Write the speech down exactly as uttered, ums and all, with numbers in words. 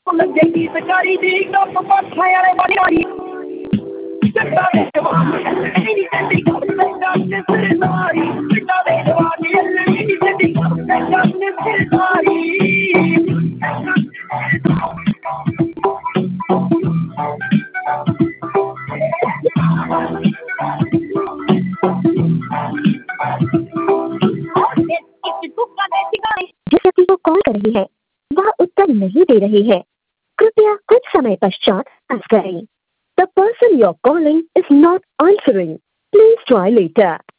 लगेगी सरकारी दी कप पाठा वाले बड़ी जिस व्यक्ति को कॉल कर रही है वह उत्तर नहीं दे रही है, कृपया कुछ समय पश्चात प्रयास करें। The person you're calling is not answering. Please try later.